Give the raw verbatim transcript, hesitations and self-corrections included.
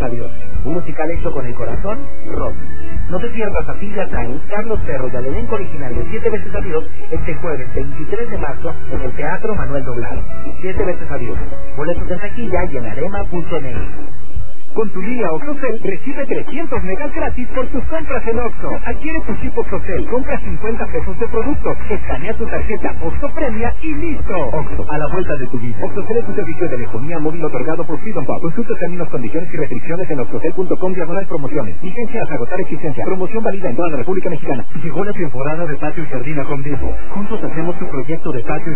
Adiós, un musical hecho con el corazón roto. No te pierdas a Silvia Sainz, Carlos Ferro y al elenco original de Siete veces Adiós este jueves veintitrés de marzo en el Teatro Manuel Doblado. Siete veces Adiós. Boletos en taquilla y en arema punto m x. Con tu línea Oxocel recibe trescientos megas gratis por tus compras en Oxxo. Adquiere tu chip Oxocel, compra cincuenta pesos de producto, escanea tu tarjeta Oxxo Premia y listo. Oxxo, a la vuelta de tu vida. Oxocel es un servicio de telefonía móvil otorgado por Freedom Pop. Consulta términos, condiciones y restricciones en oxocel punto com diagonal promociones. Vigencia hasta agotar existencia. Promoción válida en toda la República Mexicana. Llegó la temporada de patio y jardín a Home Depot. Juntos hacemos tu proyecto de patio y